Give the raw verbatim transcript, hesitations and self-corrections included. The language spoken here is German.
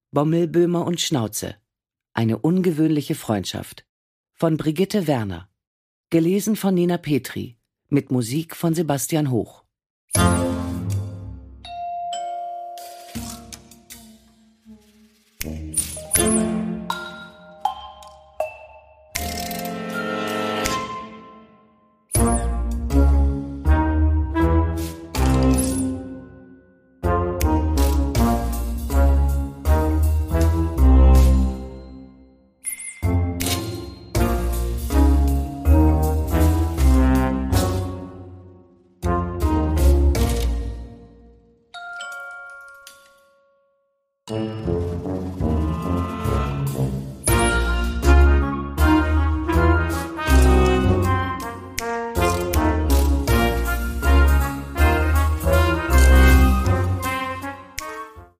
Bommelböhmer und Schnauze. Eine ungewöhnliche Freundschaft. Von Brigitte Werner. Gelesen von Nina Petri. Mit Musik von Sebastian Hoch.